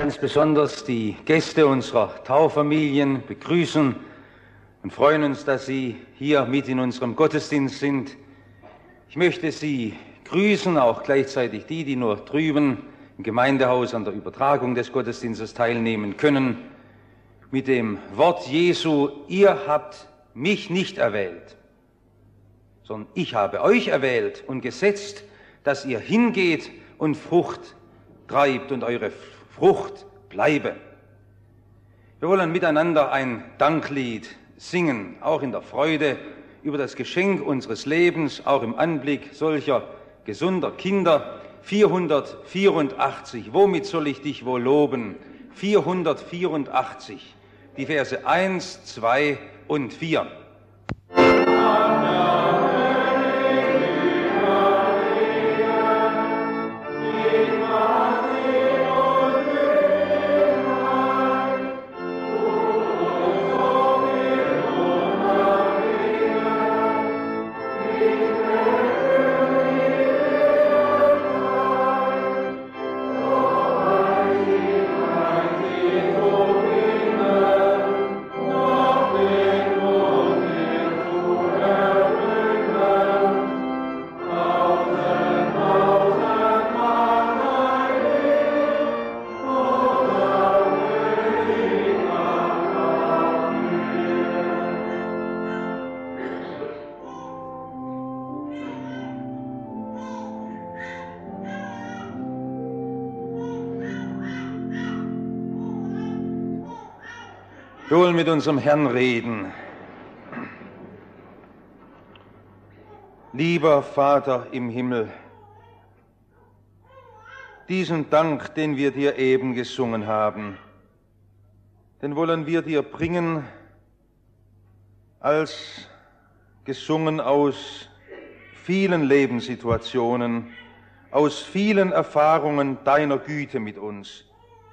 ganz besonders die Gäste unserer Taufamilien begrüßen und freuen uns, dass Sie hier mit in unserem Gottesdienst sind. Ich möchte Sie grüßen, auch gleichzeitig die nur drüben im Gemeindehaus an der Übertragung des Gottesdienstes teilnehmen können, mit dem Wort Jesu: Ihr habt mich nicht erwählt, sondern ich habe euch erwählt und gesetzt, dass ihr hingeht und Frucht treibt und eure Frucht bleibe. Wir wollen miteinander ein Danklied singen, auch in der Freude über das Geschenk unseres Lebens, auch im Anblick solcher gesunder Kinder. 484, womit soll ich dich wohl loben? 484, die Verse 1, 2 und 4. Wir wollen mit unserem Herrn reden. Lieber Vater im Himmel, diesen Dank, den wir dir eben gesungen haben, den wollen wir dir bringen, als gesungen aus vielen Lebenssituationen, aus vielen Erfahrungen deiner Güte mit uns.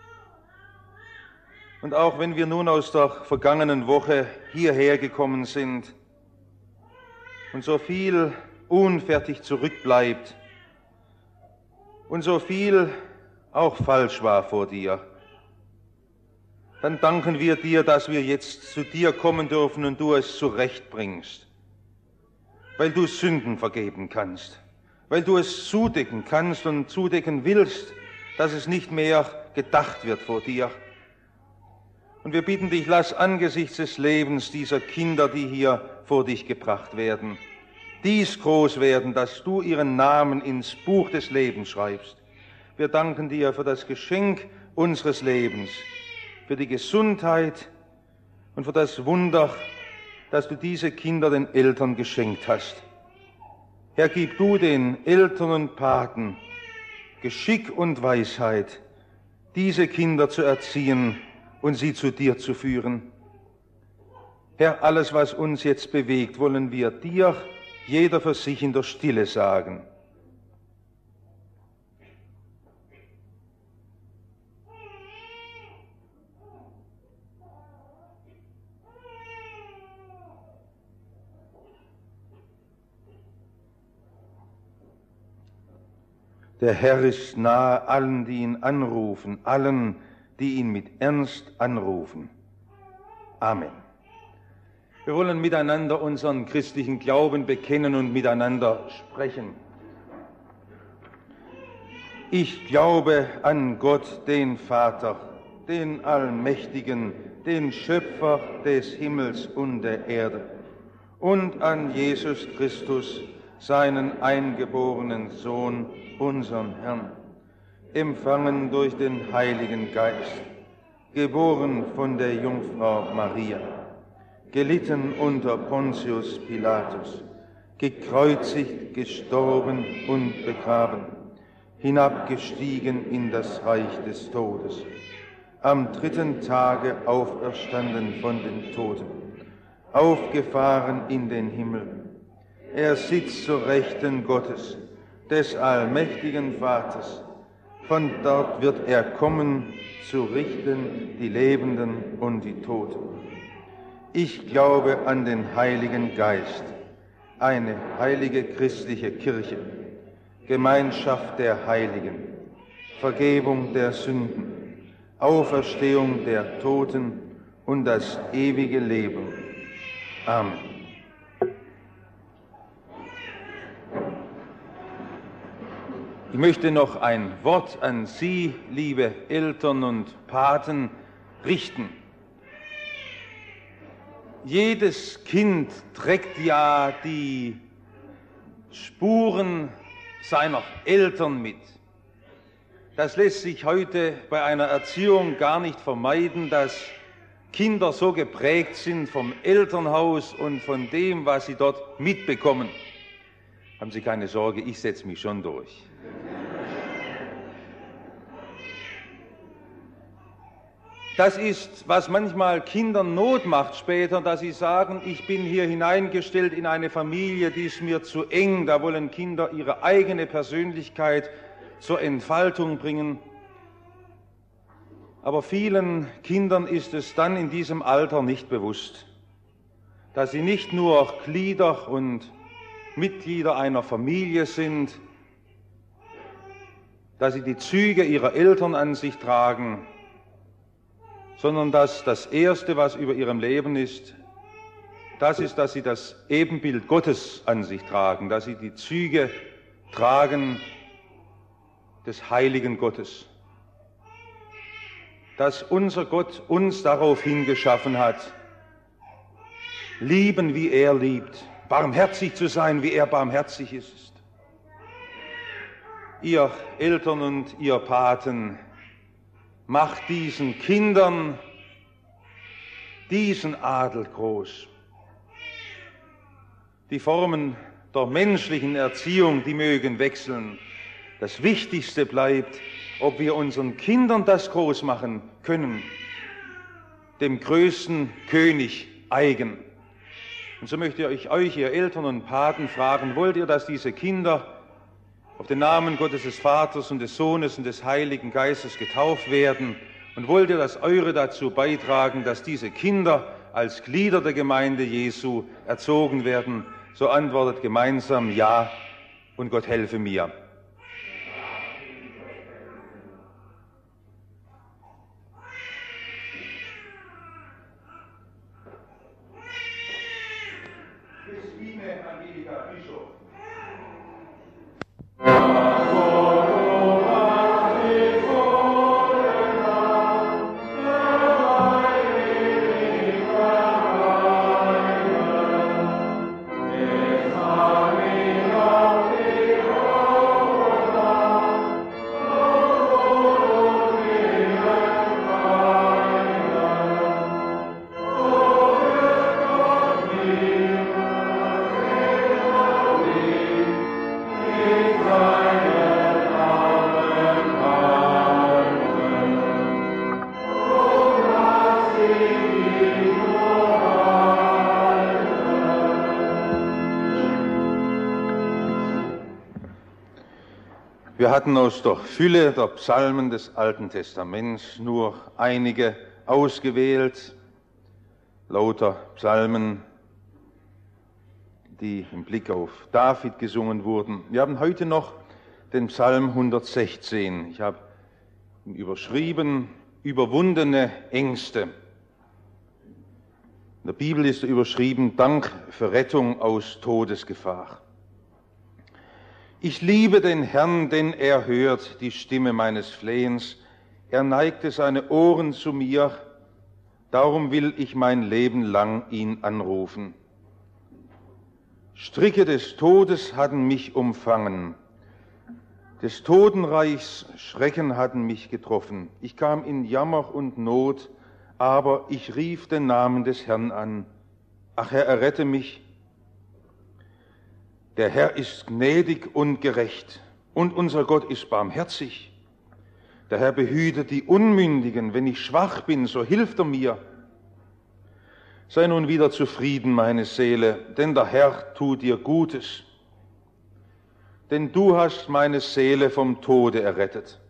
Und auch wenn wir nun aus der vergangenen Woche hierher gekommen sind und so viel unfertig zurückbleibt und so viel auch falsch war vor dir, dann danken wir dir, dass wir jetzt zu dir kommen dürfen und du es zurechtbringst, weil du Sünden vergeben kannst, weil du es zudecken kannst und zudecken willst, dass es nicht mehr gedacht wird vor dir. Und wir bitten dich, lass angesichts des Lebens dieser Kinder, die hier vor dich gebracht werden, dies groß werden, dass du ihren Namen ins Buch des Lebens schreibst. Wir danken dir für das Geschenk unseres Lebens, für die Gesundheit und für das Wunder, dass du diese Kinder den Eltern geschenkt hast. Herr, gib du den Eltern und Paten Geschick und Weisheit, diese Kinder zu erziehen und sie zu dir zu führen. Herr, alles, was uns jetzt bewegt, wollen wir dir, jeder für sich in der Stille sagen. Der Herr ist nahe allen, die ihn anrufen, allen, die ihn mit Ernst anrufen. Amen. Wir wollen miteinander unseren christlichen Glauben bekennen und miteinander sprechen. Ich glaube an Gott, den Vater, den Allmächtigen, den Schöpfer des Himmels und der Erde, und an Jesus Christus, seinen eingeborenen Sohn, unseren Herrn, empfangen durch den Heiligen Geist, geboren von der Jungfrau Maria, gelitten unter Pontius Pilatus, gekreuzigt, gestorben und begraben, hinabgestiegen in das Reich des Todes, am dritten Tage auferstanden von den Toten, aufgefahren in den Himmel. Er sitzt zur Rechten Gottes, des allmächtigen Vaters. Von dort wird er kommen, zu richten die Lebenden und die Toten. Ich glaube an den Heiligen Geist, eine heilige christliche Kirche, Gemeinschaft der Heiligen, Vergebung der Sünden, Auferstehung der Toten und das ewige Leben. Amen. Ich möchte noch ein Wort an Sie, liebe Eltern und Paten, richten. Jedes Kind trägt ja die Spuren seiner Eltern mit. Das lässt sich heute bei einer Erziehung gar nicht vermeiden, dass Kinder so geprägt sind vom Elternhaus und von dem, was sie dort mitbekommen. Haben Sie keine Sorge, ich setze mich schon durch. Das ist, was manchmal Kindern Not macht später, dass sie sagen, ich bin hier hineingestellt in eine Familie, die ist mir zu eng, da wollen Kinder ihre eigene Persönlichkeit zur Entfaltung bringen. Aber vielen Kindern ist es dann in diesem Alter nicht bewusst, dass sie nicht nur Glieder und Mitglieder einer Familie sind, dass sie die Züge ihrer Eltern an sich tragen, sondern dass das Erste, was über ihrem Leben ist, das ist, dass sie das Ebenbild Gottes an sich tragen, dass sie die Züge tragen des heiligen Gottes, dass unser Gott uns darauf hingeschaffen hat, lieben, wie er liebt, barmherzig zu sein, wie er barmherzig ist. Ihr Eltern und ihr Paten, macht diesen Kindern diesen Adel groß. Die Formen der menschlichen Erziehung, die mögen wechseln. Das Wichtigste bleibt, ob wir unseren Kindern das groß machen können, dem größten König eigen. Und so möchte ich euch, ihr Eltern und Paten, fragen, wollt ihr, dass diese Kinder auf den Namen Gottes des Vaters und des Sohnes und des Heiligen Geistes getauft werden? Und wollt ihr, dass eure dazu beitragen, dass diese Kinder als Glieder der Gemeinde Jesu erzogen werden? So antwortet gemeinsam Ja und Gott helfe mir. Wir hatten aus der Fülle der Psalmen des Alten Testaments nur einige ausgewählt, lauter Psalmen, die im Blick auf David gesungen wurden. Wir haben heute noch den Psalm 116. Ich habe ihn überschrieben, überwundene Ängste. In der Bibel ist er überschrieben, Dank für Rettung aus Todesgefahr. Ich liebe den Herrn, denn er hört die Stimme meines Flehens. Er neigte seine Ohren zu mir, darum will ich mein Leben lang ihn anrufen. Stricke des Todes hatten mich umfangen, des Totenreichs Schrecken hatten mich getroffen. Ich kam in Jammer und Not, aber ich rief den Namen des Herrn an. Ach, Herr, errette mich. Der Herr ist gnädig und gerecht, und unser Gott ist barmherzig. Der Herr behütet die Unmündigen. Wenn ich schwach bin, so hilft er mir. Sei nun wieder zufrieden, meine Seele, denn der Herr tut dir Gutes. Denn du hast meine Seele vom Tode errettet.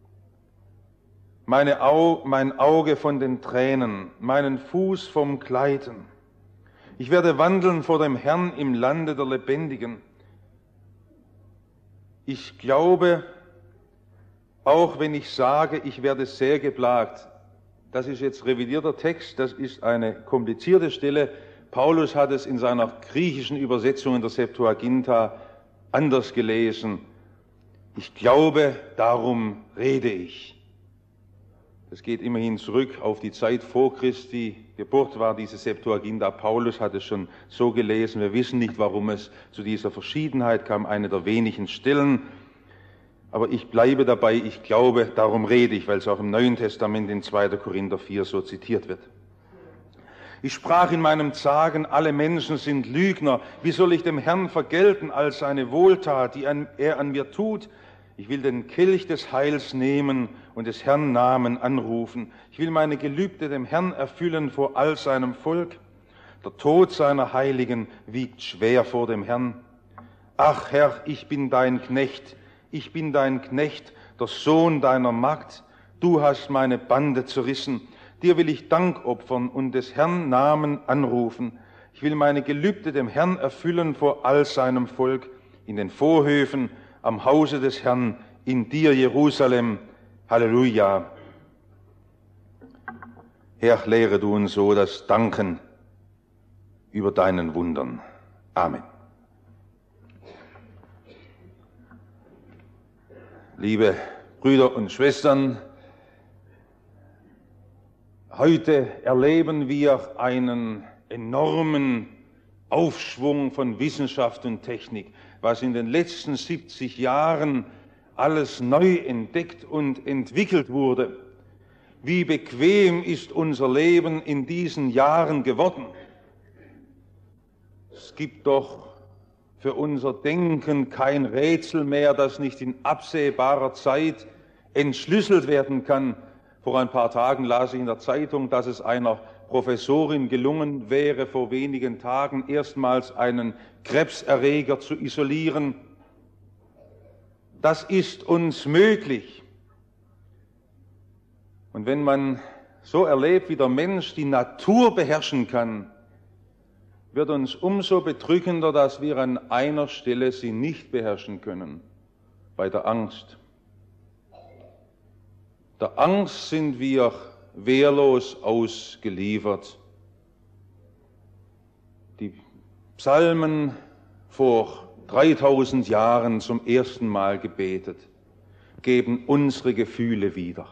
Mein Auge von den Tränen, meinen Fuß vom Gleiten. Ich werde wandeln vor dem Herrn im Lande der Lebendigen. Ich glaube, auch wenn ich sage, ich werde sehr geplagt. Das ist jetzt revidierter Text, das ist eine komplizierte Stelle. Paulus hat es in seiner griechischen Übersetzung in der Septuaginta anders gelesen. Ich glaube, darum rede ich. Das geht immerhin zurück auf die Zeit vor Christi Geburt, war diese Septuaginta. Paulus hat es schon so gelesen. Wir wissen nicht, warum es zu dieser Verschiedenheit kam, eine der wenigen Stellen. Aber ich bleibe dabei, ich glaube, darum rede ich, weil es auch im Neuen Testament in 2. Korinther 4 so zitiert wird. Ich sprach in meinem Zagen, alle Menschen sind Lügner. Wie soll ich dem Herrn vergelten als eine Wohltat, die er an mir tut? Ich will den Kelch des Heils nehmen und des Herrn Namen anrufen. Ich will meine Gelübde dem Herrn erfüllen vor all seinem Volk. Der Tod seiner Heiligen wiegt schwer vor dem Herrn. Ach Herr, ich bin dein Knecht, der Sohn deiner Magd. Du hast meine Bande zerrissen. Dir will ich Dank opfern und des Herrn Namen anrufen. Ich will meine Gelübde dem Herrn erfüllen vor all seinem Volk, in den Vorhöfen, am Hause des Herrn, in dir, Jerusalem. Halleluja. Herr, lehre du uns so das Danken über deinen Wundern. Amen. Liebe Brüder und Schwestern, heute erleben wir einen enormen Aufschwung von Wissenschaft und Technik, was in den letzten 70 Jahren alles neu entdeckt und entwickelt wurde. Wie bequem ist unser Leben in diesen Jahren geworden. Es gibt doch für unser Denken kein Rätsel mehr, das nicht in absehbarer Zeit entschlüsselt werden kann. Vor ein paar Tagen las ich in der Zeitung, dass es einer Professorin gelungen wäre, vor wenigen Tagen erstmals einen Krebserreger zu isolieren. Das ist uns möglich. Und wenn man so erlebt, wie der Mensch die Natur beherrschen kann, wird uns umso bedrückender, dass wir an einer Stelle sie nicht beherrschen können, bei der Angst. Der Angst sind wir wehrlos ausgeliefert. Die Psalmen vor 3000 Jahren zum ersten Mal gebetet, geben unsere Gefühle wieder.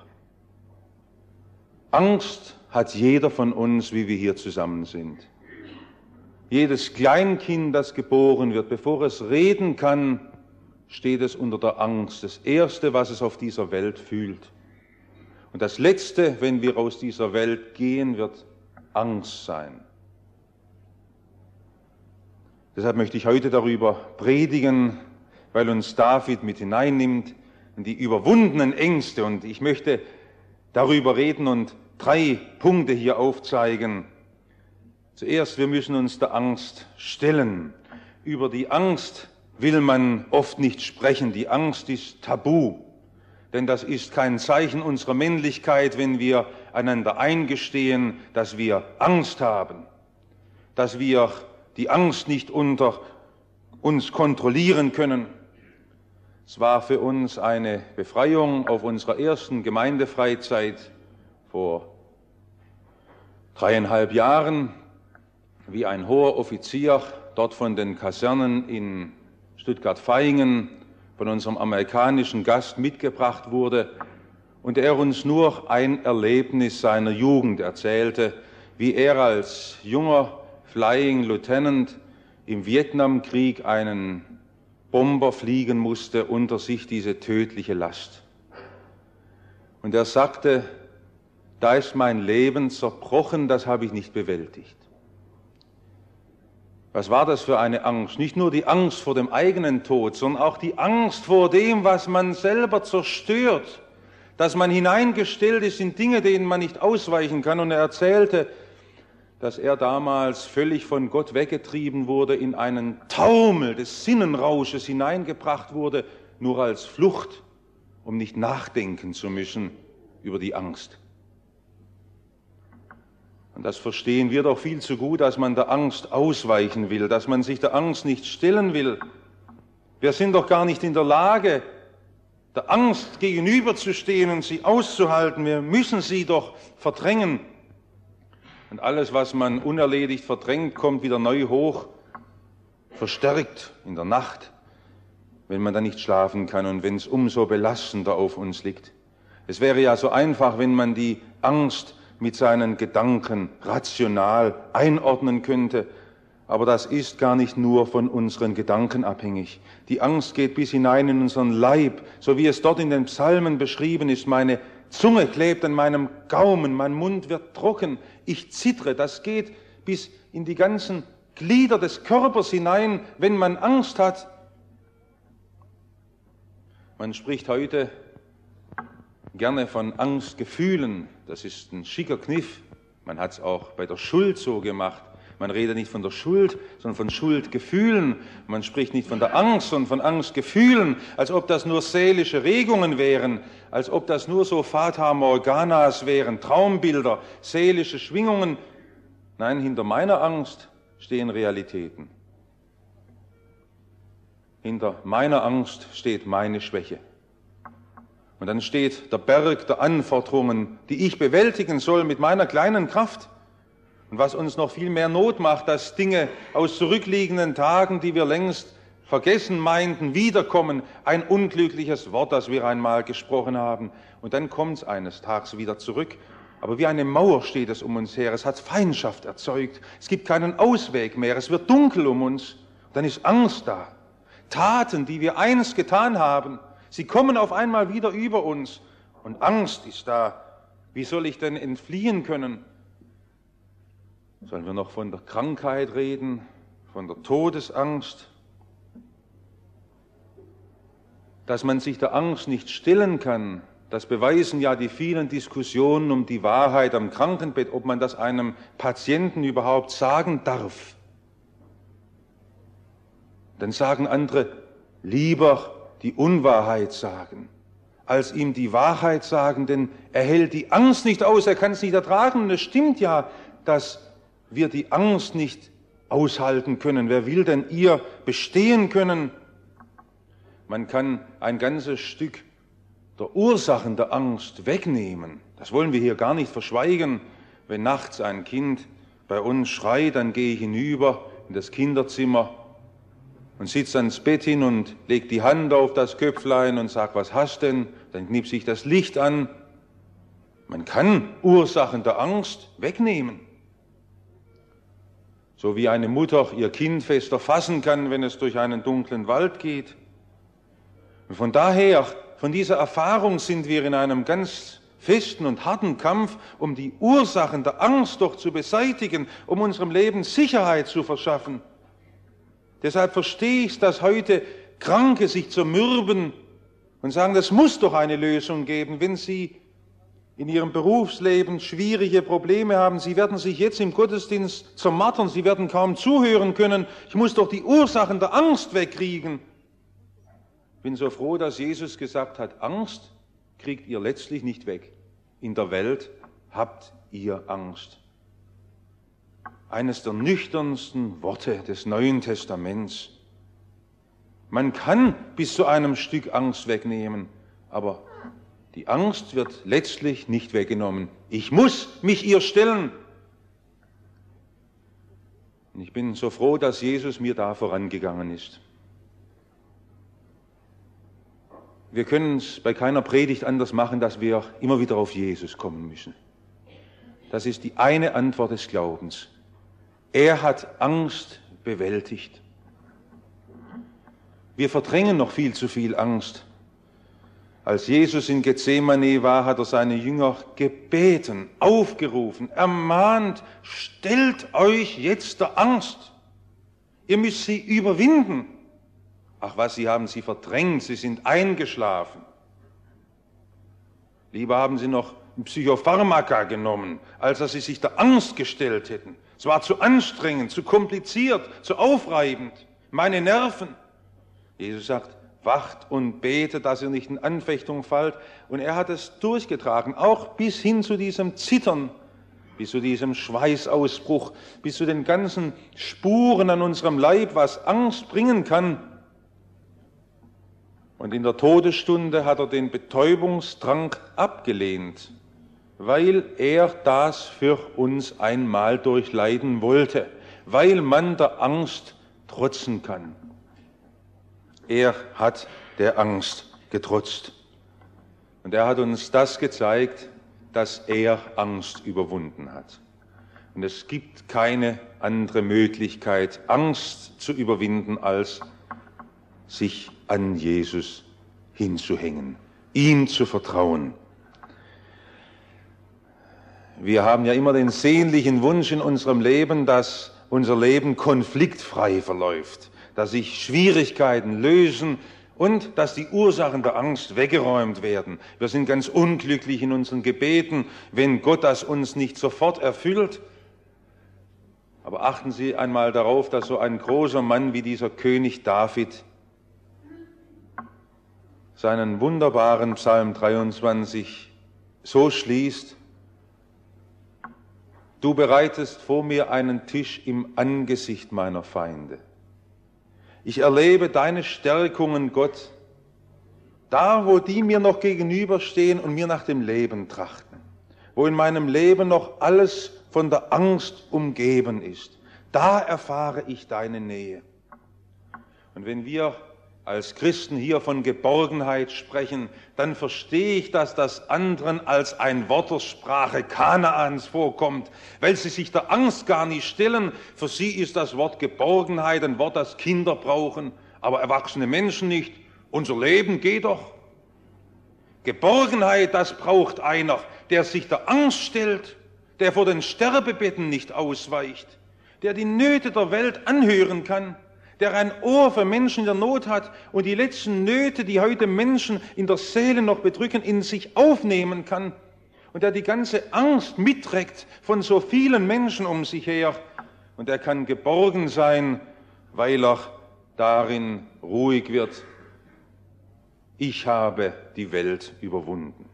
Angst hat jeder von uns, wie wir hier zusammen sind. Jedes Kleinkind, das geboren wird, bevor es reden kann, steht es unter der Angst. Das Erste, was es auf dieser Welt fühlt. Und das Letzte, wenn wir aus dieser Welt gehen, wird Angst sein. Deshalb möchte ich heute darüber predigen, weil uns David mit hineinnimmt in die überwundenen Ängste. Und ich möchte darüber reden und 3 Punkte hier aufzeigen. Zuerst, wir müssen uns der Angst stellen. Über die Angst will man oft nicht sprechen. Die Angst ist tabu. Denn das ist kein Zeichen unserer Männlichkeit, wenn wir einander eingestehen, dass wir Angst haben, dass wir die Angst nicht unter uns kontrollieren können. Es war für uns eine Befreiung auf unserer ersten Gemeindefreizeit vor 3,5 Jahren, wie ein hoher Offizier dort von den Kasernen in Stuttgart-Vaihingen von unserem amerikanischen Gast mitgebracht wurde und er uns nur ein Erlebnis seiner Jugend erzählte, wie er als junger Flying Lieutenant im Vietnamkrieg einen Bomber fliegen musste, unter sich diese tödliche Last. Und er sagte, da ist mein Leben zerbrochen, das habe ich nicht bewältigt. Was war das für eine Angst? Nicht nur die Angst vor dem eigenen Tod, sondern auch die Angst vor dem, was man selber zerstört, dass man hineingestellt ist in Dinge, denen man nicht ausweichen kann. Und er erzählte, dass er damals völlig von Gott weggetrieben wurde, in einen Taumel des Sinnenrausches hineingebracht wurde, nur als Flucht, um nicht nachdenken zu müssen über die Angst. Und das verstehen wir doch viel zu gut, dass man der Angst ausweichen will, dass man sich der Angst nicht stellen will. Wir sind doch gar nicht in der Lage, der Angst gegenüberzustehen und sie auszuhalten. Wir müssen sie doch verdrängen. Und alles, was man unerledigt verdrängt, kommt wieder neu hoch, verstärkt in der Nacht, wenn man dann nicht schlafen kann und wenn es umso belastender auf uns liegt. Es wäre ja so einfach, wenn man die Angst mit seinen Gedanken rational einordnen könnte. Aber das ist gar nicht nur von unseren Gedanken abhängig. Die Angst geht bis hinein in unseren Leib, so wie es dort in den Psalmen beschrieben ist. Meine Zunge klebt an meinem Gaumen, mein Mund wird trocken, ich zittere. Das geht bis in die ganzen Glieder des Körpers hinein, wenn man Angst hat. Man spricht heute gerne von Angstgefühlen. Das ist ein schicker Kniff. Man hat es auch bei der Schuld so gemacht. Man redet nicht von der Schuld, sondern von Schuldgefühlen. Man spricht nicht von der Angst, sondern von Angstgefühlen, als ob das nur seelische Regungen wären, als ob das nur so Fata Morganas wären, Traumbilder, seelische Schwingungen. Nein, hinter meiner Angst stehen Realitäten. Hinter meiner Angst steht meine Schwäche. Und dann steht der Berg der Anforderungen, die ich bewältigen soll mit meiner kleinen Kraft. Und was uns noch viel mehr Not macht, dass Dinge aus zurückliegenden Tagen, die wir längst vergessen meinten, wiederkommen. Ein unglückliches Wort, das wir einmal gesprochen haben. Und dann kommt es eines Tages wieder zurück. Aber wie eine Mauer steht es um uns her. Es hat Feindschaft erzeugt. Es gibt keinen Ausweg mehr. Es wird dunkel um uns. Dann ist Angst da. Taten, die wir einst getan haben, sie kommen auf einmal wieder über uns. Und Angst ist da. Wie soll ich denn entfliehen können? Sollen wir noch von der Krankheit reden, von der Todesangst? Dass man sich der Angst nicht stillen kann, das beweisen ja die vielen Diskussionen um die Wahrheit am Krankenbett, ob man das einem Patienten überhaupt sagen darf. Dann sagen andere, lieber die Unwahrheit sagen, als ihm die Wahrheit sagen, denn er hält die Angst nicht aus, er kann es nicht ertragen. Und es stimmt ja, dass wir die Angst nicht aushalten können. Wer will denn ihr bestehen können? Man kann ein ganzes Stück der Ursachen der Angst wegnehmen. Das wollen wir hier gar nicht verschweigen. Wenn nachts ein Kind bei uns schreit, dann gehe ich hinüber in das Kinderzimmer und sitze ans Bett hin und lege die Hand auf das Köpflein und sage, was hast denn? Dann knipse ich das Licht an. Man kann Ursachen der Angst wegnehmen. So wie eine Mutter ihr Kind fester fassen kann, wenn es durch einen dunklen Wald geht. Und von daher, von dieser Erfahrung sind wir in einem ganz festen und harten Kampf, um die Ursachen der Angst doch zu beseitigen, um unserem Leben Sicherheit zu verschaffen. Deshalb verstehe ich, dass heute Kranke sich zermürben und sagen, das muss doch eine Lösung geben, wenn sie in ihrem Berufsleben schwierige Probleme haben. Sie werden sich jetzt im Gottesdienst zermartern, sie werden kaum zuhören können. Ich muss doch die Ursachen der Angst wegkriegen. Ich bin so froh, dass Jesus gesagt hat, Angst kriegt ihr letztlich nicht weg. In der Welt habt ihr Angst. Eines der nüchternsten Worte des Neuen Testaments. Man kann bis zu einem Stück Angst wegnehmen, aber die Angst wird letztlich nicht weggenommen. Ich muss mich ihr stellen. Und ich bin so froh, dass Jesus mir da vorangegangen ist. Wir können es bei keiner Predigt anders machen, dass wir immer wieder auf Jesus kommen müssen. Das ist die eine Antwort des Glaubens. Er hat Angst bewältigt. Wir verdrängen noch viel zu viel Angst. Als Jesus in Gethsemane war, hat er seine Jünger gebeten, aufgerufen, ermahnt, stellt euch jetzt der Angst. Ihr müsst sie überwinden. Ach was, sie haben sie verdrängt, sie sind eingeschlafen. Lieber haben sie noch Psychopharmaka genommen, als dass sie sich der Angst gestellt hätten. Es war zu anstrengend, zu kompliziert, zu aufreibend. Meine Nerven. Jesus sagt, wacht und betet, dass ihr nicht in Anfechtung fallt. Und er hat es durchgetragen, auch bis hin zu diesem Zittern, bis zu diesem Schweißausbruch, bis zu den ganzen Spuren an unserem Leib, was Angst bringen kann. Und in der Todesstunde hat er den Betäubungstrank abgelehnt, weil er das für uns einmal durchleiden wollte, weil man der Angst trotzen kann. Er hat der Angst getrotzt. Und er hat uns das gezeigt, dass er Angst überwunden hat. Und es gibt keine andere Möglichkeit, Angst zu überwinden, als sich an Jesus hinzuhängen, ihm zu vertrauen. Wir haben ja immer den sehnlichen Wunsch in unserem Leben, dass unser Leben konfliktfrei verläuft, dass sich Schwierigkeiten lösen und dass die Ursachen der Angst weggeräumt werden. Wir sind ganz unglücklich in unseren Gebeten, wenn Gott das uns nicht sofort erfüllt. Aber achten Sie einmal darauf, dass so ein großer Mann wie dieser König David seinen wunderbaren Psalm 23 so schließt: Du bereitest vor mir einen Tisch im Angesicht meiner Feinde. Ich erlebe deine Stärkungen, Gott, da, wo die mir noch gegenüberstehen und mir nach dem Leben trachten, wo in meinem Leben noch alles von der Angst umgeben ist, da erfahre ich deine Nähe. Und wenn wir als Christen hier von Geborgenheit sprechen, dann verstehe ich, dass das anderen als ein Wort der Sprache Kanaans vorkommt, weil sie sich der Angst gar nicht stellen. Für sie ist das Wort Geborgenheit ein Wort, das Kinder brauchen, aber erwachsene Menschen nicht. Unser Leben geht doch. Geborgenheit, das braucht einer, der sich der Angst stellt, der vor den Sterbebetten nicht ausweicht, der die Nöte der Welt anhören kann, der ein Ohr für Menschen in der Not hat und die letzten Nöte, die heute Menschen in der Seele noch bedrücken, in sich aufnehmen kann und der die ganze Angst mitträgt von so vielen Menschen um sich her. Und er kann geborgen sein, weil er darin ruhig wird: Ich habe die Welt überwunden.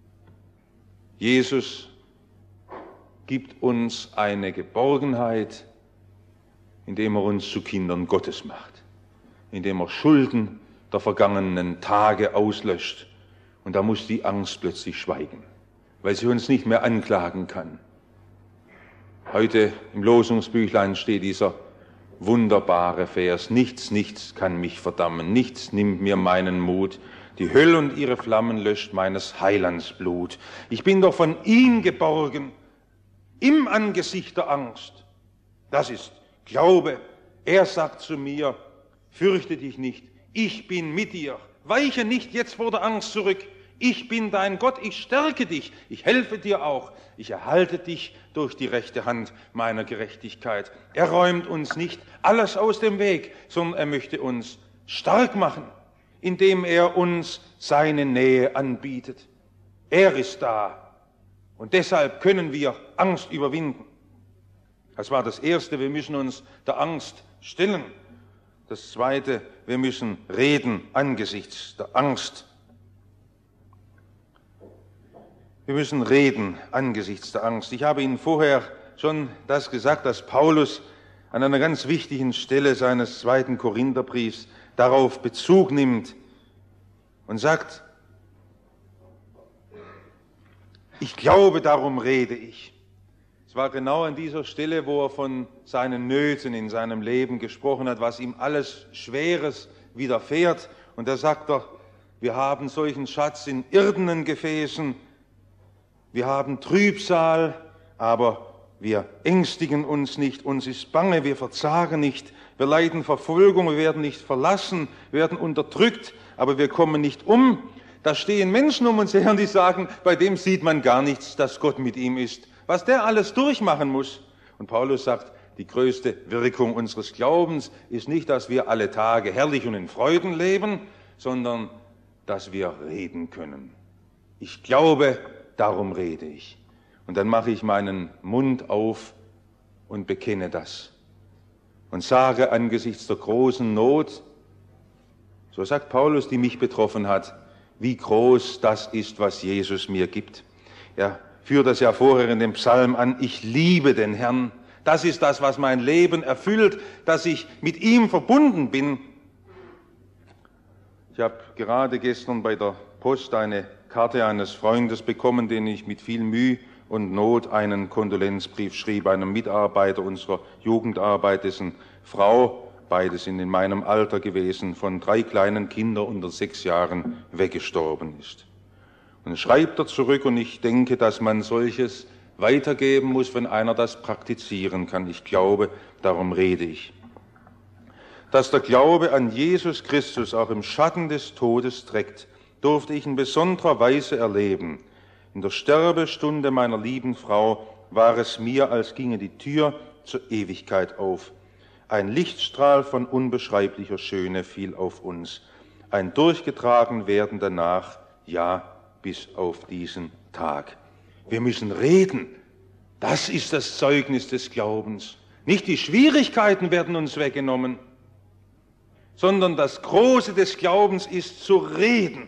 Jesus gibt uns eine Geborgenheit, indem er uns zu Kindern Gottes macht, indem er Schulden der vergangenen Tage auslöscht. Und da muss die Angst plötzlich schweigen, weil sie uns nicht mehr anklagen kann. Heute im Losungsbüchlein steht dieser wunderbare Vers: Nichts, nichts kann mich verdammen, nichts nimmt mir meinen Mut. Die Hölle und ihre Flammen löscht meines Heilands Blut. Ich bin doch von ihm geborgen, im Angesicht der Angst. Das ist Glaube. Er sagt zu mir: Fürchte dich nicht, ich bin mit dir. Weiche nicht jetzt vor der Angst zurück. Ich bin dein Gott, ich stärke dich, ich helfe dir auch. Ich erhalte dich durch die rechte Hand meiner Gerechtigkeit. Er räumt uns nicht alles aus dem Weg, sondern er möchte uns stark machen, indem er uns seine Nähe anbietet. Er ist da und deshalb können wir Angst überwinden. Das war das Erste, wir müssen uns der Angst stellen. Das Zweite, wir müssen reden angesichts der Angst. Wir müssen reden angesichts der Angst. Ich habe Ihnen vorher schon das gesagt, dass Paulus an einer ganz wichtigen Stelle seines 2. Korintherbriefs darauf Bezug nimmt und sagt: Ich glaube, darum rede ich. Es war genau an dieser Stelle, wo er von seinen Nöten in seinem Leben gesprochen hat, was ihm alles Schweres widerfährt. Und da sagt er: Wir haben solchen Schatz in irdenen Gefäßen, wir haben Trübsal, aber wir ängstigen uns nicht, uns ist bange, wir verzagen nicht, wir leiden Verfolgung, wir werden nicht verlassen, wir werden unterdrückt, aber wir kommen nicht um. Da stehen Menschen um uns her und die sagen, bei dem sieht man gar nichts, dass Gott mit ihm ist. Was der alles durchmachen muss. Und Paulus sagt, die größte Wirkung unseres Glaubens ist nicht, dass wir alle Tage herrlich und in Freuden leben, sondern dass wir reden können. Ich glaube, darum rede ich. Und dann mache ich meinen Mund auf und bekenne das. Und sage angesichts der großen Not, so sagt Paulus, die mich betroffen hat, wie groß das ist, was Jesus mir gibt. Er führt das ja vorher in dem Psalm an: Ich liebe den Herrn. Das ist das, was mein Leben erfüllt, dass ich mit ihm verbunden bin. Ich Ich habe gerade gestern bei der Post eine Karte eines Freundes bekommen, den ich mit viel Mühe und Not einen Kondolenzbrief schrieb, einem Mitarbeiter unserer Jugendarbeit, dessen Frau, beide sind in meinem Alter gewesen, von 3 kleinen Kindern unter 6 Jahren weggestorben ist. Und schreibt er zurück, und ich denke, dass man solches weitergeben muss, wenn einer das praktizieren kann. Ich glaube, darum rede ich. Dass der Glaube an Jesus Christus auch im Schatten des Todes trägt, durfte ich in besonderer Weise erleben. In der Sterbestunde meiner lieben Frau war es mir, als ginge die Tür zur Ewigkeit auf. Ein Lichtstrahl von unbeschreiblicher Schöne fiel auf uns. Ein durchgetragen werden danach, ja, bis auf diesen Tag. Wir müssen reden. Das ist das Zeugnis des Glaubens. Nicht die Schwierigkeiten werden uns weggenommen, sondern das Große des Glaubens ist zu reden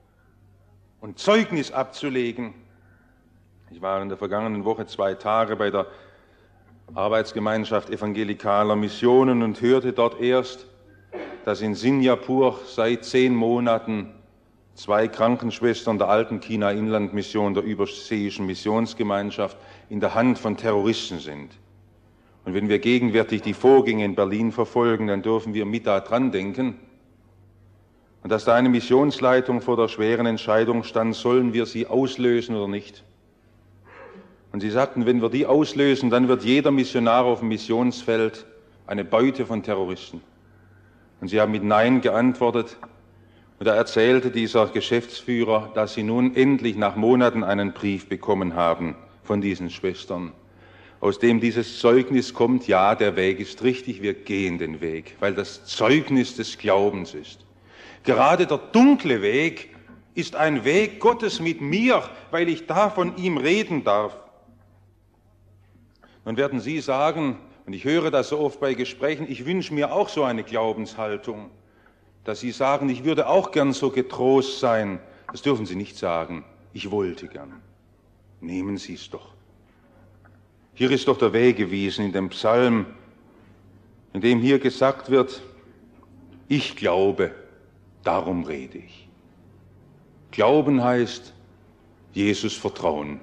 und Zeugnis abzulegen. Ich war in der vergangenen Woche 2 Tage bei der Arbeitsgemeinschaft evangelikaler Missionen und hörte dort erst, dass in Singapur seit 10 Monaten 2 Krankenschwestern der alten China-Inland-Mission der überseeischen Missionsgemeinschaft in der Hand von Terroristen sind. Und wenn wir gegenwärtig die Vorgänge in Berlin verfolgen, dann dürfen wir mit da dran denken. Und dass da eine Missionsleitung vor der schweren Entscheidung stand, sollen wir sie auslösen oder nicht? Und sie sagten, wenn wir die auslösen, dann wird jeder Missionar auf dem Missionsfeld eine Beute von Terroristen. Und sie haben mit Nein geantwortet. Und da erzählte dieser Geschäftsführer, dass sie nun endlich nach Monaten einen Brief bekommen haben von diesen Schwestern, aus dem dieses Zeugnis kommt, ja, der Weg ist richtig, wir gehen den Weg, weil das Zeugnis des Glaubens ist. Gerade der dunkle Weg ist ein Weg Gottes mit mir, weil ich da von ihm reden darf. Nun werden Sie sagen, und ich höre das so oft bei Gesprächen, ich wünsche mir auch so eine Glaubenshaltung, dass Sie sagen, ich würde auch gern so getrost sein. Das dürfen Sie nicht sagen. Ich wollte gern. Nehmen Sie es doch. Hier ist doch der Weg gewiesen in dem Psalm, in dem hier gesagt wird, ich glaube, darum rede ich. Glauben heißt, Jesus vertrauen.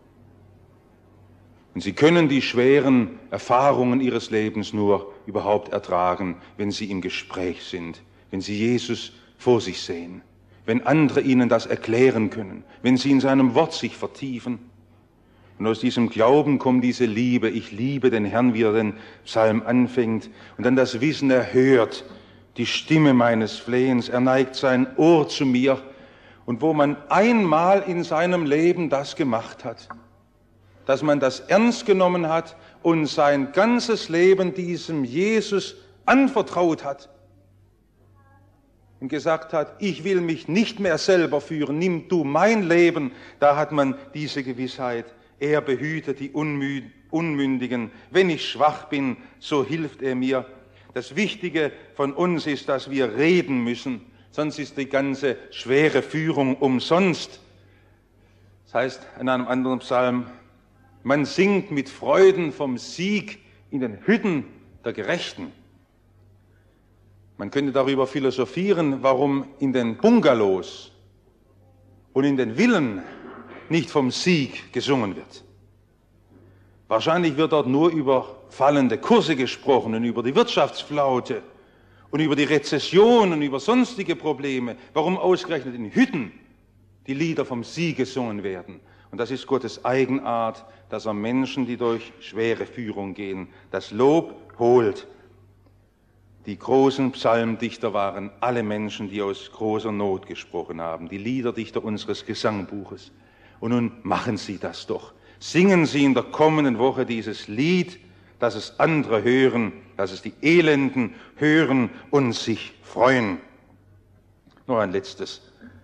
Und Sie können die schweren Erfahrungen Ihres Lebens nur überhaupt ertragen, wenn Sie im Gespräch sind, wenn Sie Jesus vor sich sehen, wenn andere Ihnen das erklären können, wenn Sie in seinem Wort sich vertiefen. Und aus diesem Glauben kommt diese Liebe. Ich liebe den Herrn, wie er den Psalm anfängt. Und dann das Wissen, er hört die Stimme meines Flehens. Er neigt sein Ohr zu mir. Und wo man einmal in seinem Leben das gemacht hat, dass man das ernst genommen hat und sein ganzes Leben diesem Jesus anvertraut hat und gesagt hat, ich will mich nicht mehr selber führen, nimm du mein Leben, da hat man diese Gewissheit. Er behütet die Unmündigen. Wenn ich schwach bin, so hilft er mir. Das Wichtige von uns ist, dass wir reden müssen, sonst ist die ganze schwere Führung umsonst. Das heißt in einem anderen Psalm, man singt mit Freuden vom Sieg in den Hütten der Gerechten. Man könnte darüber philosophieren, warum in den Bungalows und in den Villen nicht vom Sieg gesungen wird. Wahrscheinlich wird dort nur über fallende Kurse gesprochen und über die Wirtschaftsflaute und über die Rezession und über sonstige Probleme. Warum ausgerechnet in Hütten die Lieder vom Sieg gesungen werden? Und das ist Gottes Eigenart, dass er Menschen, die durch schwere Führung gehen, das Lob holt. Die großen Psalmdichter waren alle Menschen, die aus großer Not gesprochen haben, die Liederdichter unseres Gesangbuches. Und nun machen Sie das doch. Singen Sie in der kommenden Woche dieses Lied, dass es andere hören, dass es die Elenden hören und sich freuen. Noch ein letztes.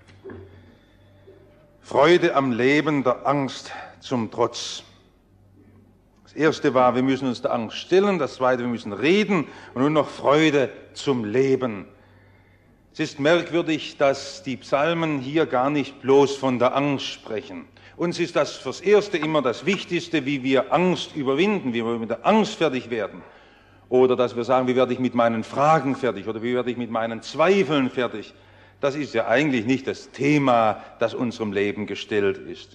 Freude am Leben, der Angst zum Trotz. Das erste war, wir müssen uns der Angst stellen. Das zweite, wir müssen reden. Und nun noch Freude zum Leben. Es ist merkwürdig, dass die Psalmen hier gar nicht bloß von der Angst sprechen. Uns ist das fürs Erste immer das Wichtigste, wie wir Angst überwinden, wie wir mit der Angst fertig werden. Oder dass wir sagen, wie werde ich mit meinen Fragen fertig oder wie werde ich mit meinen Zweifeln fertig. Das ist ja eigentlich nicht das Thema, das unserem Leben gestellt ist.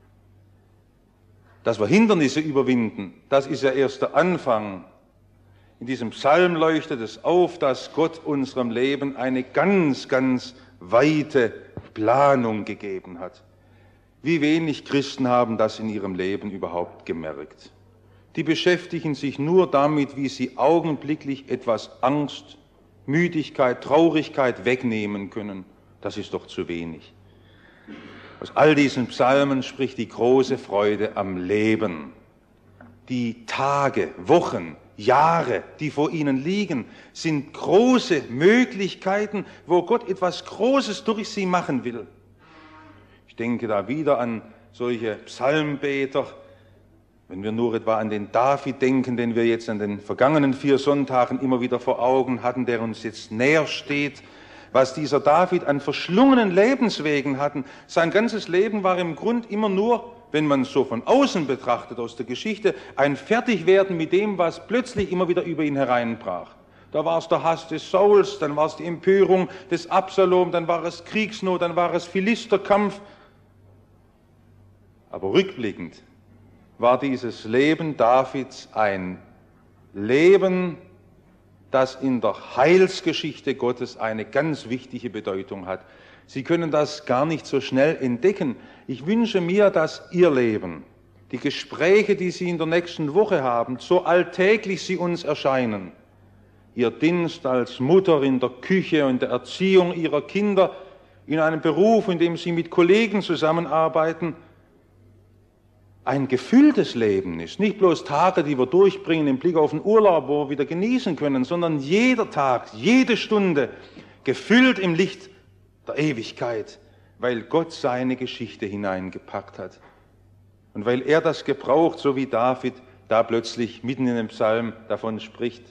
Dass wir Hindernisse überwinden, das ist ja erst der Anfang. In diesem Psalm leuchtet es auf, dass Gott unserem Leben eine ganz, ganz weite Planung gegeben hat. Wie wenig Christen haben das in ihrem Leben überhaupt gemerkt. Die beschäftigen sich nur damit, wie sie augenblicklich etwas Angst, Müdigkeit, Traurigkeit wegnehmen können. Das ist doch zu wenig. Aus all diesen Psalmen spricht die große Freude am Leben. Die Tage, Wochen, Jahre, die vor ihnen liegen, sind große Möglichkeiten, wo Gott etwas Großes durch sie machen will. Ich denke da wieder an solche Psalmbeter, wenn wir nur etwa an den David denken, den wir jetzt an den vergangenen 4 Sonntagen immer wieder vor Augen hatten, der uns jetzt näher steht, was dieser David an verschlungenen Lebenswegen hatten. Sein ganzes Leben war im Grund immer nur, wenn man es so von außen betrachtet aus der Geschichte, ein Fertigwerden mit dem, was plötzlich immer wieder über ihn hereinbrach. Da war es der Hass des Sauls, dann war es die Empörung des Absalom, dann war es Kriegsnot, dann war es Philisterkampf. Aber rückblickend war dieses Leben Davids ein Leben, das in der Heilsgeschichte Gottes eine ganz wichtige Bedeutung hat. Sie können das gar nicht so schnell entdecken. Ich wünsche mir, dass Ihr Leben, die Gespräche, die Sie in der nächsten Woche haben, so alltäglich sie uns erscheinen, Ihr Dienst als Mutter in der Küche und der Erziehung Ihrer Kinder, in einem Beruf, in dem Sie mit Kollegen zusammenarbeiten, ein gefülltes Leben ist. Nicht bloß Tage, die wir durchbringen im Blick auf den Urlaub, wo wir wieder genießen können, sondern jeder Tag, jede Stunde gefüllt im Licht der Ewigkeit, weil Gott seine Geschichte hineingepackt hat. Und weil er das gebraucht, so wie David da plötzlich mitten in dem Psalm davon spricht.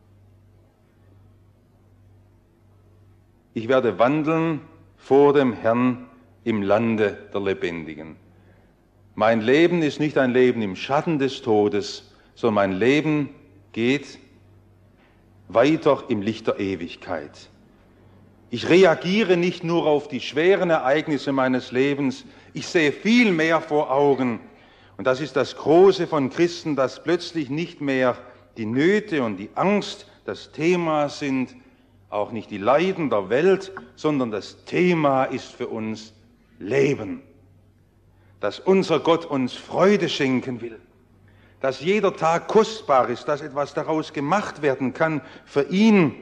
Ich werde wandeln vor dem Herrn im Lande der Lebendigen. Mein Leben ist nicht ein Leben im Schatten des Todes, sondern mein Leben geht weiter im Licht der Ewigkeit. Ich reagiere nicht nur auf die schweren Ereignisse meines Lebens, ich sehe viel mehr vor Augen. Und das ist das Große von Christen, dass plötzlich nicht mehr die Nöte und die Angst das Thema sind, auch nicht die Leiden der Welt, sondern das Thema ist für uns Leben. Dass unser Gott uns Freude schenken will, dass jeder Tag kostbar ist, dass etwas daraus gemacht werden kann für ihn.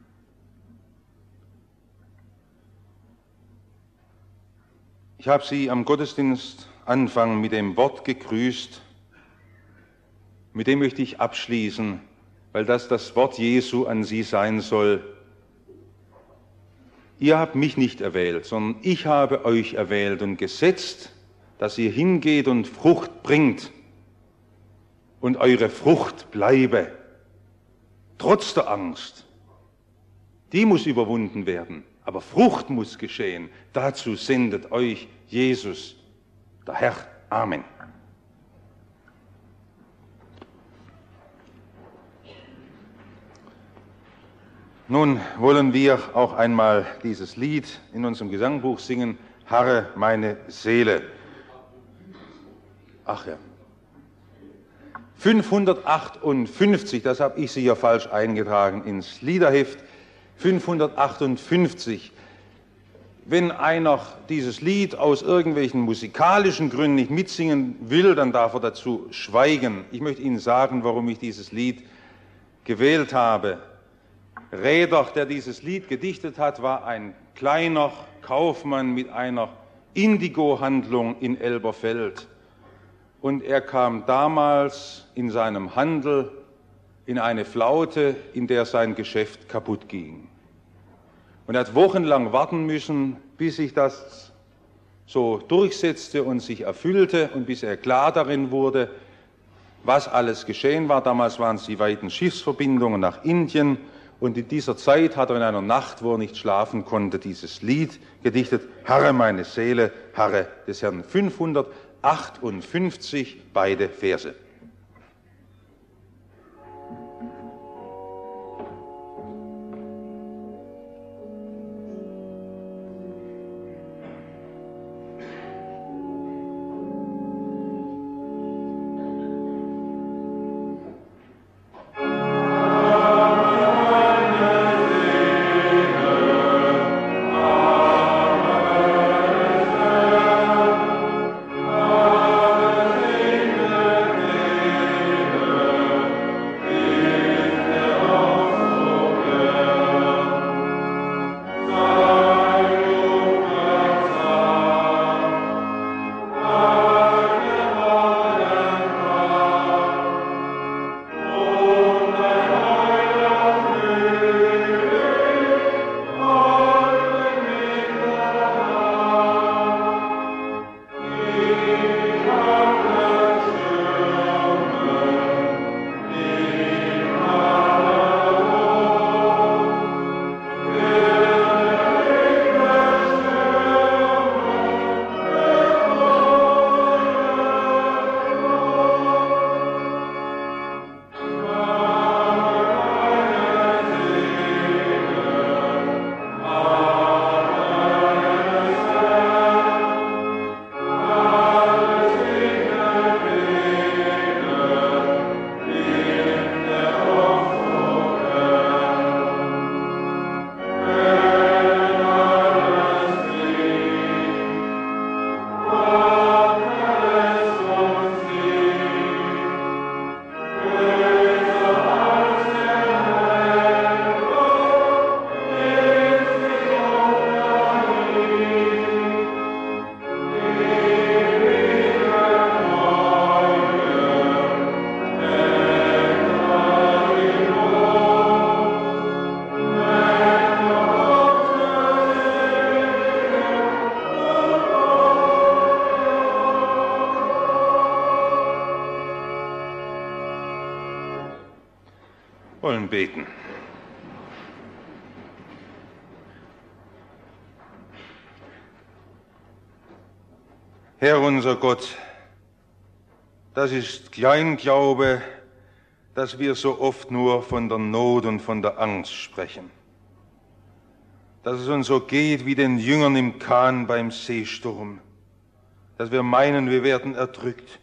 Ich habe Sie am Gottesdienstanfang mit dem Wort gegrüßt, mit dem möchte ich abschließen, weil das Wort Jesu an Sie sein soll. Ihr habt mich nicht erwählt, sondern ich habe euch erwählt und gesetzt, dass ihr hingeht und Frucht bringt und eure Frucht bleibe, trotz der Angst. Die muss überwunden werden, aber Frucht muss geschehen. Dazu sendet euch Jesus, der Herr. Amen. Nun wollen wir auch einmal dieses Lied in unserem Gesangbuch singen, Harre meine Seele. Ach ja. 558, das habe ich sicher falsch eingetragen ins Liederheft. 558. Wenn einer dieses Lied aus irgendwelchen musikalischen Gründen nicht mitsingen will, dann darf er dazu schweigen. Ich möchte Ihnen sagen, warum ich dieses Lied gewählt habe. Räder, der dieses Lied gedichtet hat, war ein kleiner Kaufmann mit einer Indigo-Handlung in Elberfeld. Und er kam damals in seinem Handel in eine Flaute, in der sein Geschäft kaputt ging. Und er hat wochenlang warten müssen, bis sich das so durchsetzte und sich erfüllte und bis er klar darin wurde, was alles geschehen war. Damals waren es die weiten Schiffsverbindungen nach Indien. Und in dieser Zeit hat er in einer Nacht, wo er nicht schlafen konnte, dieses Lied gedichtet, Harre meine Seele, Harre des Herrn. 558, beide Verse. wollen beten. Herr unser Gott, das ist Kleinglaube, dass wir so oft nur von der Not und von der Angst sprechen. Dass es uns so geht wie den Jüngern im Kahn beim Seesturm, dass wir meinen, wir werden erdrückt,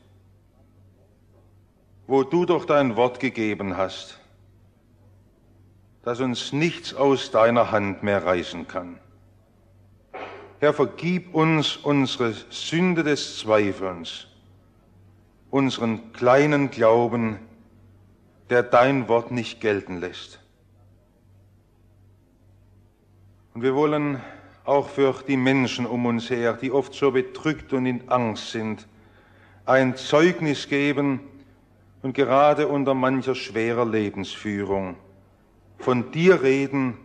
wo du doch dein Wort gegeben hast, dass uns nichts aus deiner Hand mehr reißen kann. Herr, vergib uns unsere Sünde des Zweifelns, unseren kleinen Glauben, der dein Wort nicht gelten lässt. Und wir wollen auch für die Menschen um uns her, die oft so bedrückt und in Angst sind, ein Zeugnis geben und gerade unter mancher schwerer Lebensführung von dir reden,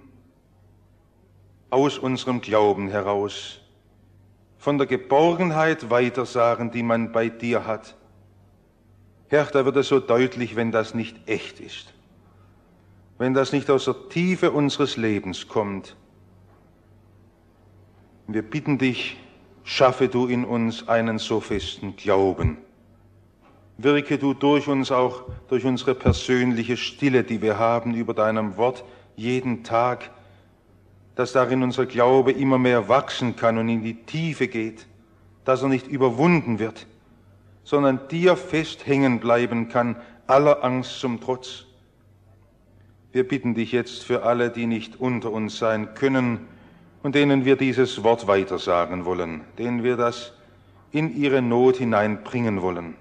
aus unserem Glauben heraus, von der Geborgenheit weitersagen, die man bei dir hat. Herr, da wird es so deutlich, wenn das nicht echt ist, wenn das nicht aus der Tiefe unseres Lebens kommt. Wir bitten dich, schaffe du in uns einen so festen Glauben. Wirke du durch uns auch, durch unsere persönliche Stille, die wir haben über deinem Wort jeden Tag, dass darin unser Glaube immer mehr wachsen kann und in die Tiefe geht, dass er nicht überwunden wird, sondern dir fest hängen bleiben kann, aller Angst zum Trotz. Wir bitten dich jetzt für alle, die nicht unter uns sein können und denen wir dieses Wort weitersagen wollen, denen wir das in ihre Not hineinbringen wollen.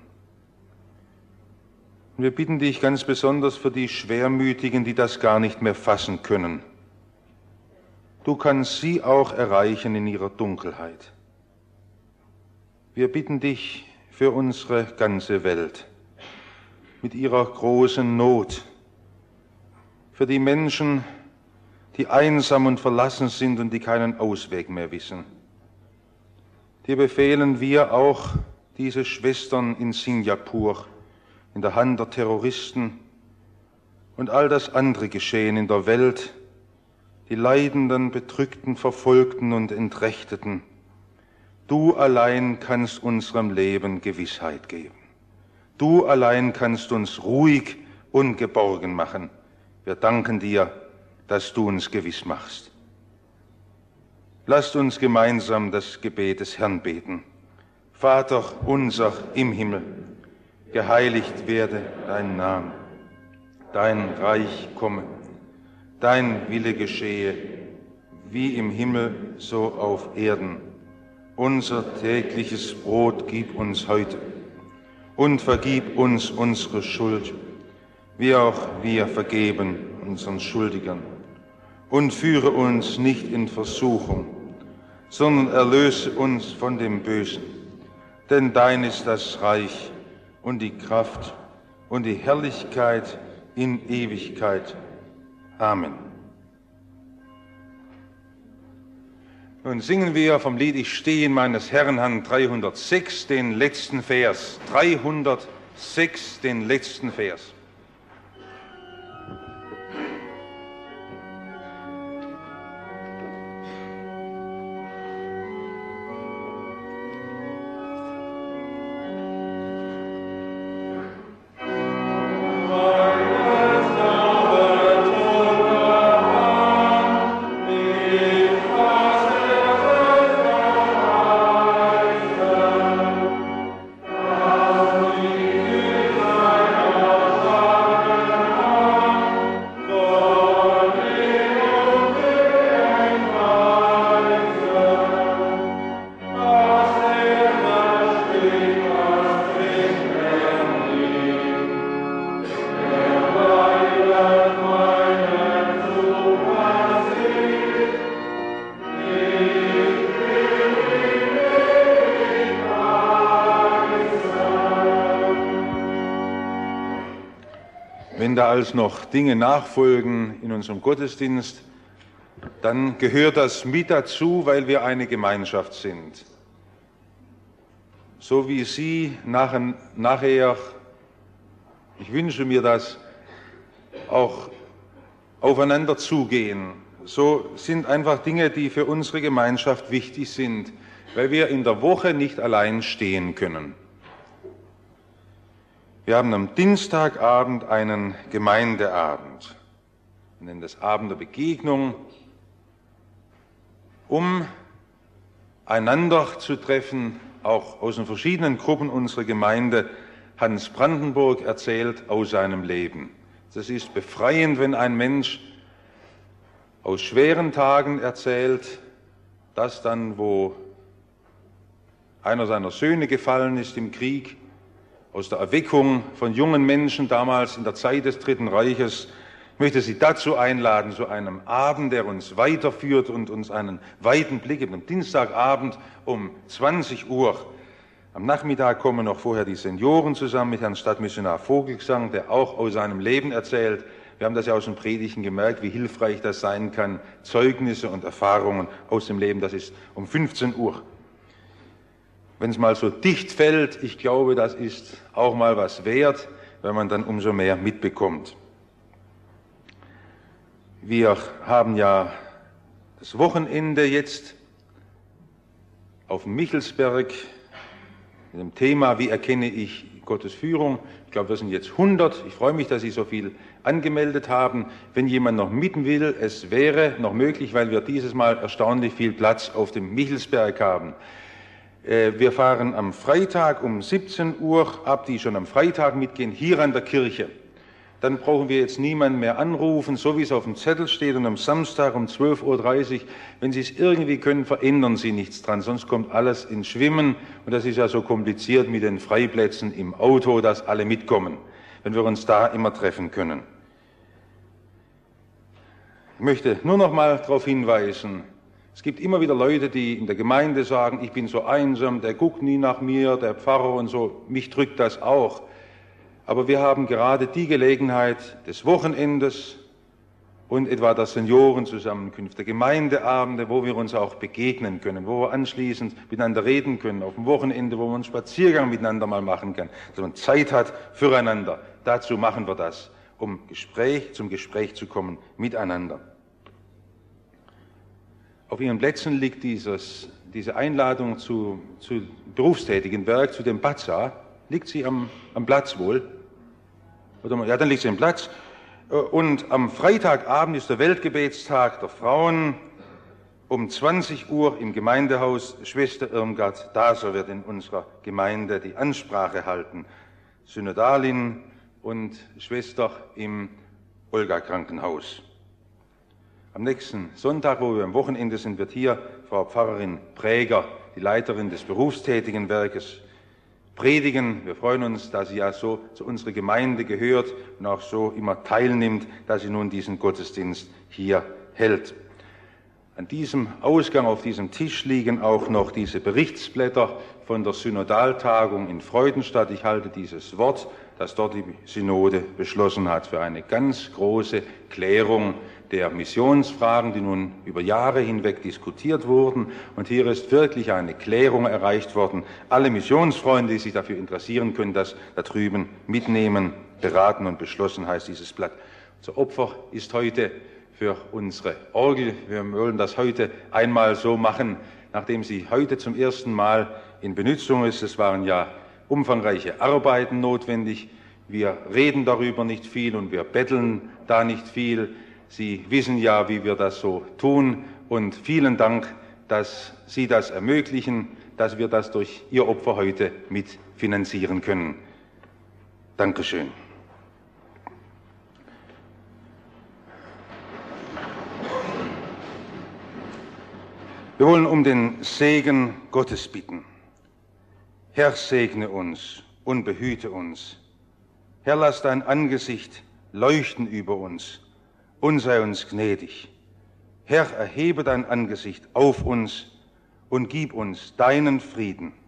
Und wir bitten dich ganz besonders für die Schwermütigen, die das gar nicht mehr fassen können. Du kannst sie auch erreichen in ihrer Dunkelheit. Wir bitten dich für unsere ganze Welt mit ihrer großen Not, für die Menschen, die einsam und verlassen sind und die keinen Ausweg mehr wissen. Dir befehlen wir auch diese Schwestern in Singapur, in der Hand der Terroristen und all das andere Geschehen in der Welt, die Leidenden, Bedrückten, Verfolgten und Entrechteten. Du allein kannst unserem Leben Gewissheit geben. Du allein kannst uns ruhig und geborgen machen. Wir danken dir, dass du uns gewiss machst. Lasst uns gemeinsam das Gebet des Herrn beten. Vater unser im Himmel, geheiligt werde dein Name, dein Reich komme. Dein Wille geschehe, wie im Himmel, so auf Erden. Unser tägliches Brot gib uns heute und vergib uns unsere Schuld, wie auch wir vergeben unseren Schuldigern. Und führe uns nicht in Versuchung, sondern erlöse uns von dem Bösen. Denn dein ist das Reich und die Kraft und die Herrlichkeit in Ewigkeit. Amen. Nun singen wir vom Lied Ich stehe in meines Herrn Hand 306 den letzten Vers. 306 den letzten Vers. Wenn da also noch Dinge nachfolgen in unserem Gottesdienst, dann gehört das mit dazu, weil wir eine Gemeinschaft sind. So wie Sie nachher, ich wünsche mir das, auch aufeinander zugehen. So sind einfach Dinge, die für unsere Gemeinschaft wichtig sind, weil wir in der Woche nicht allein stehen können. Wir haben am Dienstagabend einen Gemeindeabend. Wir nennen das Abend der Begegnung, um einander zu treffen, auch aus den verschiedenen Gruppen unserer Gemeinde. Hans Brandenburg erzählt aus seinem Leben. Das ist befreiend, wenn ein Mensch aus schweren Tagen erzählt, das dann, wo einer seiner Söhne gefallen ist im Krieg, aus der Erweckung von jungen Menschen damals in der Zeit des Dritten Reiches. Ich möchte Sie dazu einladen, zu einem Abend, der uns weiterführt und uns einen weiten Blick gibt. Am Dienstagabend um 20 Uhr. Am Nachmittag kommen noch vorher die Senioren zusammen mit Herrn Stadtmissionar Vogelsang, der auch aus seinem Leben erzählt. Wir haben das ja aus den Predigten gemerkt, wie hilfreich das sein kann. Zeugnisse und Erfahrungen aus dem Leben, das ist um 15 Uhr. Wenn es mal so dicht fällt, ich glaube, das ist auch mal was wert, wenn man dann umso mehr mitbekommt. Wir haben ja das Wochenende jetzt auf dem Michelsberg mit dem Thema, wie erkenne ich Gottes Führung. Ich glaube, wir sind jetzt 100. Ich freue mich, dass Sie so viel angemeldet haben. Wenn jemand noch mitten will, es wäre noch möglich, weil wir dieses Mal erstaunlich viel Platz auf dem Michelsberg haben. Wir fahren am Freitag um 17 Uhr ab, die schon am Freitag mitgehen, hier an der Kirche. Dann brauchen wir jetzt niemanden mehr anrufen, so wie es auf dem Zettel steht. Und am Samstag um 12.30 Uhr, wenn Sie es irgendwie können, verändern Sie nichts dran, sonst kommt alles ins Schwimmen. Und das ist ja so kompliziert mit den Freiplätzen im Auto, dass alle mitkommen, wenn wir uns da immer treffen können. Ich möchte nur noch mal darauf hinweisen, es gibt immer wieder Leute, die in der Gemeinde sagen, ich bin so einsam, der guckt nie nach mir, der Pfarrer und so, mich drückt das auch. Aber wir haben gerade die Gelegenheit des Wochenendes und etwa der Seniorenzusammenkünfte, Gemeindeabende, wo wir uns auch begegnen können, wo wir anschließend miteinander reden können, auf dem Wochenende, wo man einen Spaziergang miteinander mal machen kann, dass man Zeit hat füreinander. Dazu machen wir das, um zum Gespräch zu kommen miteinander. Auf Ihren Plätzen liegt diese Einladung zu berufstätigen Werk, zu dem Bazar. Liegt sie am Platz wohl? Ja, dann liegt sie am Platz. Und am Freitagabend ist der Weltgebetstag der Frauen um 20 Uhr im Gemeindehaus. Schwester Irmgard Daser wird in unserer Gemeinde die Ansprache halten. Synodalin und Schwester im Olga-Krankenhaus. Am nächsten Sonntag, wo wir am Wochenende sind, wird hier Frau Pfarrerin Präger, die Leiterin des berufstätigen Werkes, predigen. Wir freuen uns, dass sie ja so zu unserer Gemeinde gehört und auch so immer teilnimmt, dass sie nun diesen Gottesdienst hier hält. An diesem Ausgang, auf diesem Tisch liegen auch noch diese Berichtsblätter von der Synodaltagung in Freudenstadt. Ich halte dieses Wort, das dort die Synode beschlossen hat, für eine ganz große Klärung der Missionsfragen, die nun über Jahre hinweg diskutiert wurden. Und hier ist wirklich eine Klärung erreicht worden. Alle Missionsfreunde, die sich dafür interessieren, können das da drüben mitnehmen. Beraten und beschlossen heißt dieses Blatt. Unser Opfer ist heute für unsere Orgel. Wir wollen das heute einmal so machen, nachdem sie heute zum ersten Mal in Benutzung ist. Es waren ja umfangreiche Arbeiten notwendig. Wir reden darüber nicht viel und wir betteln da nicht viel. Sie wissen ja, wie wir das so tun, und vielen Dank, dass Sie das ermöglichen, dass wir das durch Ihr Opfer heute mitfinanzieren können. Dankeschön. Wir wollen um den Segen Gottes bitten. Herr, segne uns und behüte uns. Herr, lass dein Angesicht leuchten über uns und sei uns gnädig. Herr, erhebe dein Angesicht auf uns und gib uns deinen Frieden.